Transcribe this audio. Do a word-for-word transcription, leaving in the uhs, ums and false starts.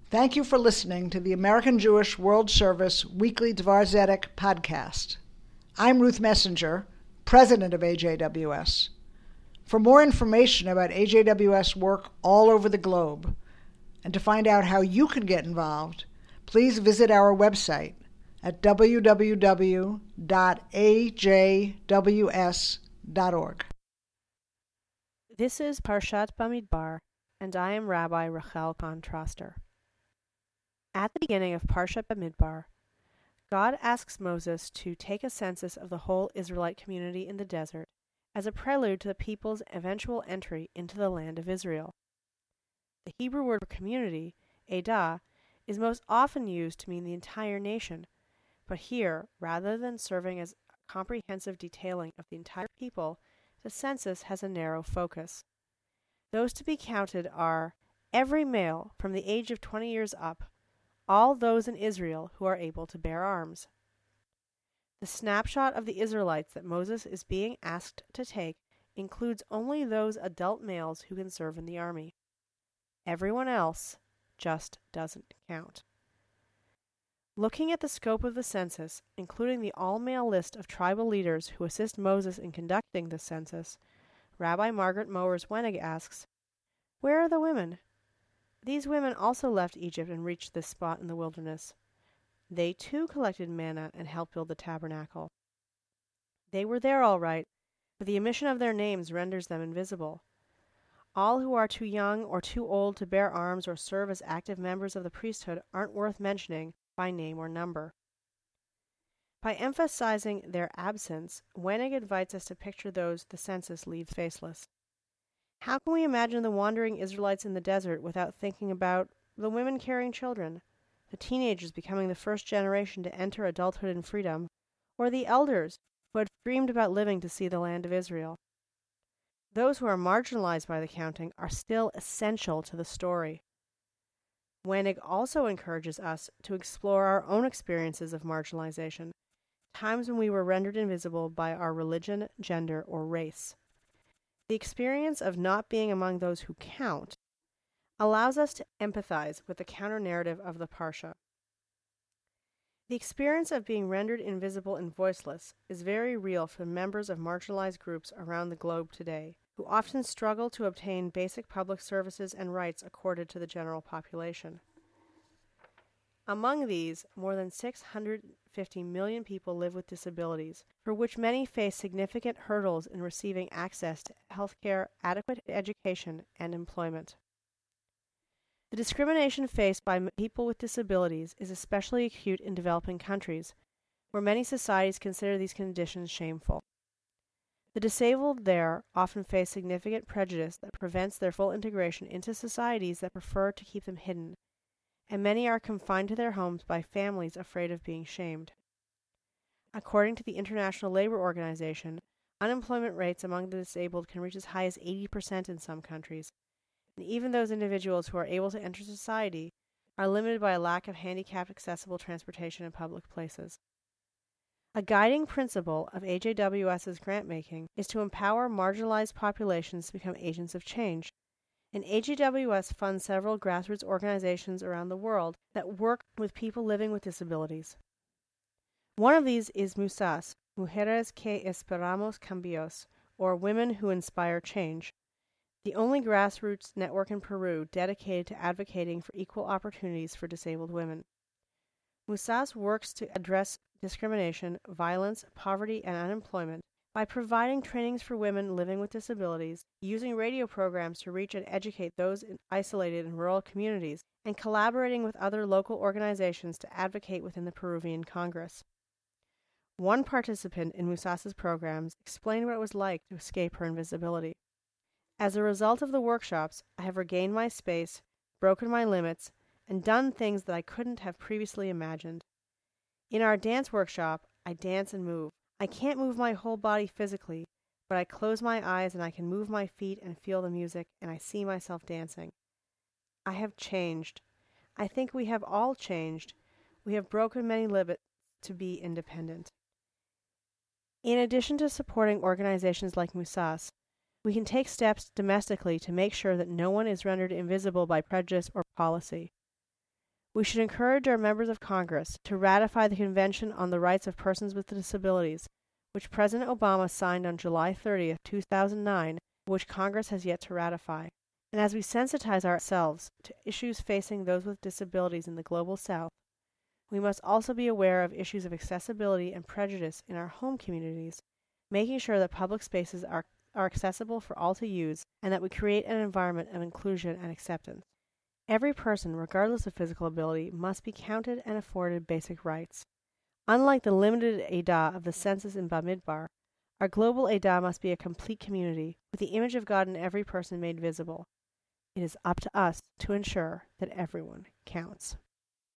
Thank you for listening to the American Jewish World Service Weekly Dvar Zedek podcast. I'm Ruth Messenger, president of A J W S. For more information about A J W S work all over the globe, and to find out how you can get involved, please visit our website at w w w dot a j w s dot org. This is Parshat Bamidbar, and I am Rabbi Rachel Contraster. At the beginning of Parshat Bamidbar, God asks Moses to take a census of the whole Israelite community in the desert as a prelude to the people's eventual entry into the land of Israel. The Hebrew word for community, Edah, is most often used to mean the entire nation, but here, rather than serving as a comprehensive detailing of the entire people, the census has a narrow focus. Those to be counted are every male from the age of twenty years up, all those in Israel who are able to bear arms. The snapshot of the Israelites that Moses is being asked to take includes only those adult males who can serve in the army. Everyone else just doesn't count. Looking at the scope of the census, including the all-male list of tribal leaders who assist Moses in conducting the census, Rabbi Margaret Mowers Wenig asks, where are the women? These women also left Egypt and reached this spot in the wilderness. They too collected manna and helped build the tabernacle. They were there all right, but the omission of their names renders them invisible. All who are too young or too old to bear arms or serve as active members of the priesthood aren't worth mentioning by name or number. By emphasizing their absence, Wenig invites us to picture those the census leaves faceless. How can we imagine the wandering Israelites in the desert without thinking about the women carrying children, the teenagers becoming the first generation to enter adulthood in freedom, or the elders who had dreamed about living to see the land of Israel? Those who are marginalized by the counting are still essential to the story. Wenig also encourages us to explore our own experiences of marginalization, times when we were rendered invisible by our religion, gender, or race. The experience of not being among those who count allows us to empathize with the counter-narrative of the Parsha. The experience of being rendered invisible and voiceless is very real for members of marginalized groups around the globe today, who often struggle to obtain basic public services and rights accorded to the general population. Among these, more than six hundred fifty million people live with disabilities, for which many face significant hurdles in receiving access to health care, adequate education, and employment. The discrimination faced by people with disabilities is especially acute in developing countries, where many societies consider these conditions shameful. The disabled there often face significant prejudice that prevents their full integration into societies that prefer to keep them hidden, and many are confined to their homes by families afraid of being shamed. According to the International Labor Organization, unemployment rates among the disabled can reach as high as eighty percent in some countries, and even those individuals who are able to enter society are limited by a lack of handicapped-accessible transportation in public places. A guiding principle of A J W S's grant-making is to empower marginalized populations to become agents of change, and A J W S funds several grassroots organizations around the world that work with people living with disabilities. One of these is MUSAS, Mujeres que Esperamos Cambios, or Women Who Inspire Change, the only grassroots network in Peru dedicated to advocating for equal opportunities for disabled women. MUSAS works to address discrimination, violence, poverty, and unemployment by providing trainings for women living with disabilities, using radio programs to reach and educate those isolated in rural communities, and collaborating with other local organizations to advocate within the Peruvian Congress. One participant in MUSAS's programs explained what it was like to escape her invisibility. As a result of the workshops, I have regained my space, broken my limits, and done things that I couldn't have previously imagined. In our dance workshop, I dance and move. I can't move my whole body physically, but I close my eyes and I can move my feet and feel the music, and I see myself dancing. I have changed. I think we have all changed. We have broken many limits to be independent. In addition to supporting organizations like MUSAS, we can take steps domestically to make sure that no one is rendered invisible by prejudice or policy. We should encourage our members of Congress to ratify the Convention on the Rights of Persons with Disabilities, which President Obama signed on July thirtieth, two thousand nine, which Congress has yet to ratify. And as we sensitize ourselves to issues facing those with disabilities in the global South, we must also be aware of issues of accessibility and prejudice in our home communities, making sure that public spaces are, are accessible for all to use and that we create an environment of inclusion and acceptance. Every person, regardless of physical ability, must be counted and afforded basic rights. Unlike the limited Adah of the census in Bamidbar, our global Adah must be a complete community, with the image of God in every person made visible. It is up to us to ensure that everyone counts.